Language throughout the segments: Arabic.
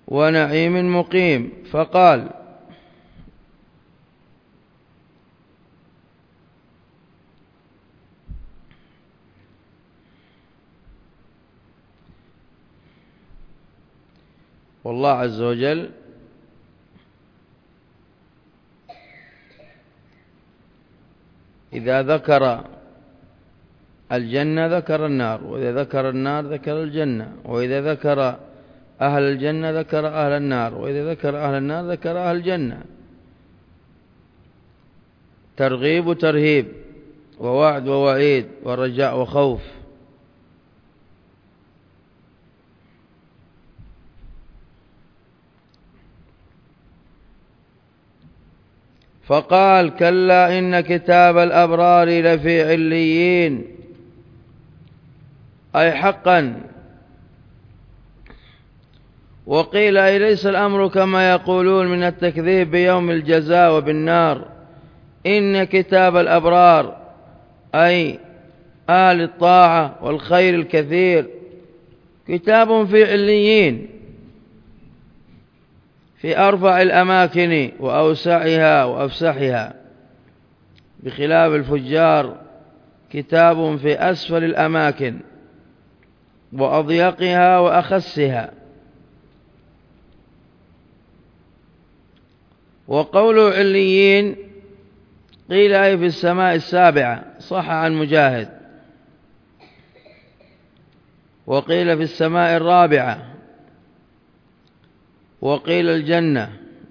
ونعيم مقيم. فقال: والله عز وجل إذا ذكر الجنة ذكر النار، وإذا ذكر النار ذكر الجنة، وإذا ذكر أهل الجنة ذكر أهل النار، وإذا ذكر أهل النار ذكر أهل الجنة. ترغيب وترهيب، ووعد ووعيد، ورجاء وخوف. فقال: كلا إن كتاب الأبرار لفي عليين، أي حقا. وقيل: أي ليس الأمر كما يقولون من التكذيب بيوم الجزاء وبالنار، إن كتاب الأبرار أي أهل الطاعة والخير الكثير كتاب في عليين، في أرفع الأماكن وأوسعها وأفسحها، بخلاف الفجار كتاب في أسفل الأماكن وأضيقها وأخسها. وقول عليين قيل أي في السماء السابعة، صح عن مجاهد. وقيل في السماء الرابعة، وقيل الجنة،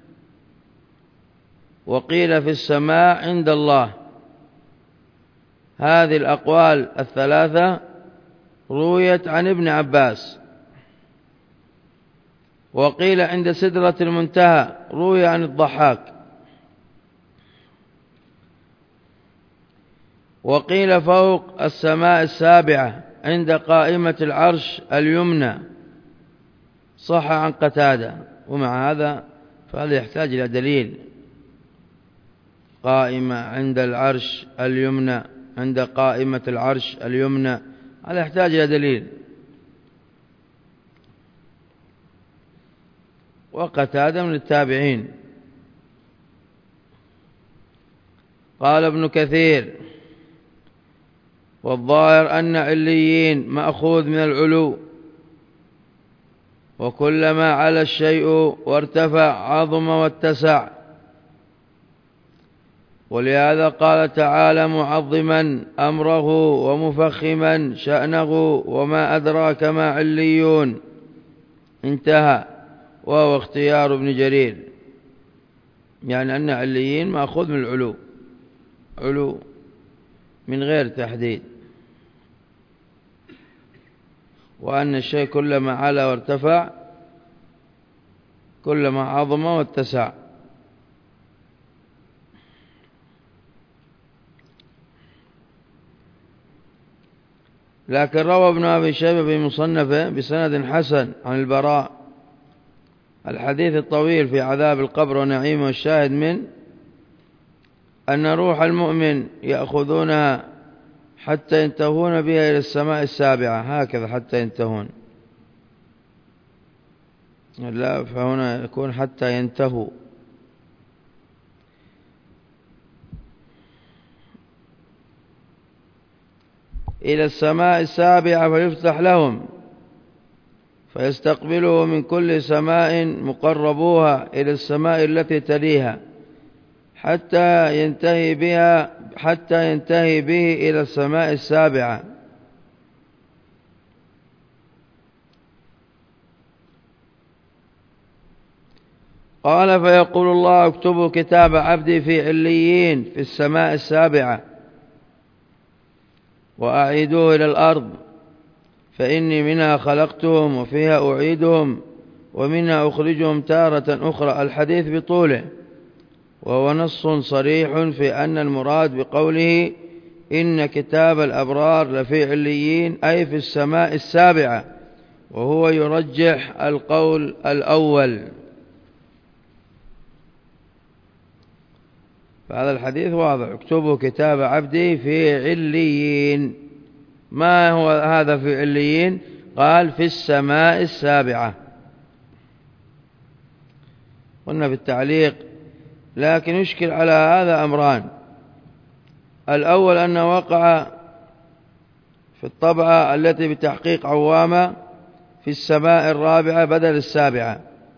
وقيل في السماء عند الله. هذه الأقوال الثلاثة رويت عن ابن عباس. وقيل عند سدرة المنتهى، روي عن الضحاك. وقيل فوق السماء السابعة عند قائمة العرش اليمنى، صح عن قتادة. ومع هذا فهذا يحتاج إلى دليل. قائمة عند العرش اليمنى، عند قائمة العرش اليمنى، هذا يحتاج إلى دليل. وقتادة من التابعين. قال ابن كثير: والظاهر أن عليين مأخوذ من العلو، وكلما علا الشيء وارتفع عظم واتسع. ولهذا قال تعالى معظما أمره ومفخما شأنه: وما أدراك ما عليون. انتهى. وهو اختيار ابن جرير، يعني أن عليين مأخوذ من العلو، علو من غير تحديد، وأن الشيء كلما علا وارتفع كلما عظم واتسع. لكن روى ابن أبي شيبة في مصنفه بسند حسن عن البراء الحديث الطويل في عذاب القبر ونعيمه، الشاهد من أن روح المؤمن يأخذونها حتى ينتهون بها إلى السماء السابعة، هكذا حتى ينتهون، لا، فهنا يكون حتى ينتهوا. إلى السماء السابعة فيفتح لهم، فيستقبله من كل سماء مقربوها إلى السماء التي تليها، حتى ينتهي به إلى السماء السابعة. قال: فيقول الله: اكتبوا كتاب عبدي في عليين في السماء السابعة، وأعيدوه إلى الأرض، فإني منها خلقتهم وفيها أعيدهم ومنها أخرجهم تارة أخرى. الحديث بطوله، وهو نص صريح في أن المراد بقوله إن كتاب الأبرار لفي عليين أي في السماء السابعة، وهو يرجح القول الأول. فهذا الحديث واضح: اكتبوا كتاب عبدي في عليين. ما هو هذا في عليين؟ قال: في السماء السابعة. قلنا في التعليق، لكن يشكل على هذا أمران. الأول أنه وقع في الطبعة التي بتحقيق عوامة في السماء الرابعة بدل السابعة،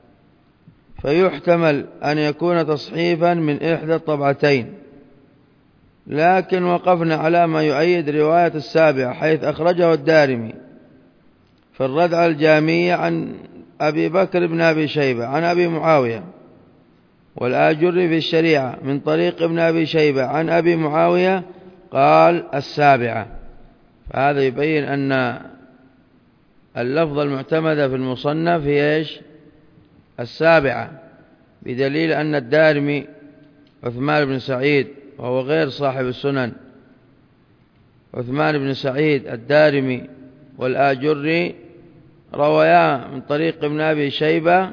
فيحتمل أن يكون تصحيفا من إحدى الطبعتين، لكن وقفنا على ما يؤيد رواية السابعة، حيث أخرجه الدارمي في الردعة الجامية عن أبي بكر بن أبي شيبة عن أبي معاوية، والآجري في الشريعة من طريق ابن أبي شيبة عن أبي معاوية قال السابعة. فهذا يبين أن اللفظ المعتمد في المصنف هي إيش؟ السابعة، بدليل أن الدارمي عثمان بن سعيد، وهو غير صاحب السنن، عثمان بن سعيد الدارمي والآجري رويا من طريق ابن أبي شيبة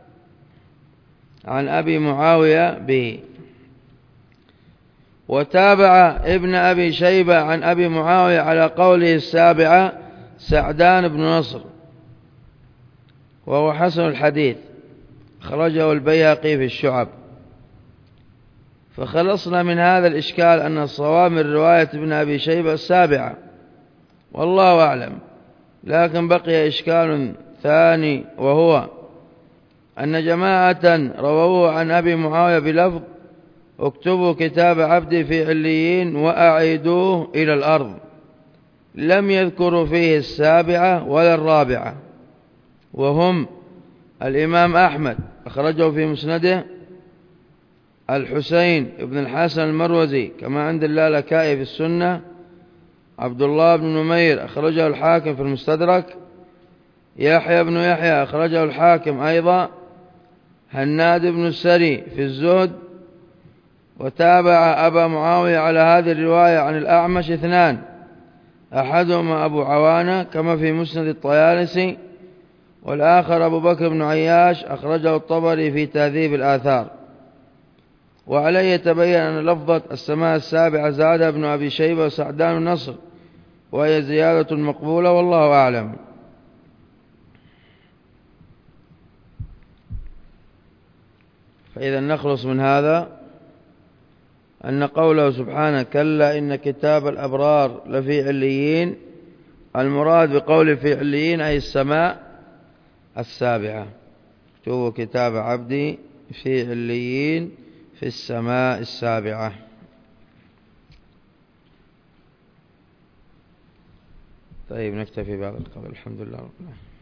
عن أبي معاوية به. وتابع ابن أبي شيبة عن أبي معاوية على قوله السابعة سعدان بن نصر، وهو حسن الحديث، خرجه البيهقي في الشعب. فخلصنا من هذا الإشكال أن الصواب من رواية ابن أبي شيبة السابعة، والله أعلم. لكن بقي إشكال ثاني، وهو أن جماعة رووه عن أبي معاوية بلفظ اكتبوا كتاب عبدي في عليين وأعيدوه إلى الأرض، لم يذكروا فيه السابعة ولا الرابعة، وهم الإمام أحمد أخرجه في مسنده، الحسين بن الحسن المروزي كما عند اللالكائي في السنة، عبد الله بن نمير أخرجه الحاكم في المستدرك، يحيى بن يحيى أخرجه الحاكم أيضا، هناد بن السري في الزهد. وتابع أبا معاوية على هذه الرواية عن الأعمش اثنان، أحدهما أبو عوانة كما في مسند الطيالسي، والآخر أبو بكر بن عياش أخرجه الطبري في تهذيب الآثار. وعليه يتبين أن لفظة السماء السابعة زادها ابن أبي شيبة وسعدان النصر، وهي زيادة مقبولة، والله أعلم. فإذا نخلص من هذا أن قوله سبحانه كلا إن كتاب الأبرار لفي عليين، المراد بقول في عليين أي السماء السابعة، اكتبوا كتاب عبدي في عليين في السماء السابعة. طيب نكتفي بهذا القدر، الحمد لله رب العالمين.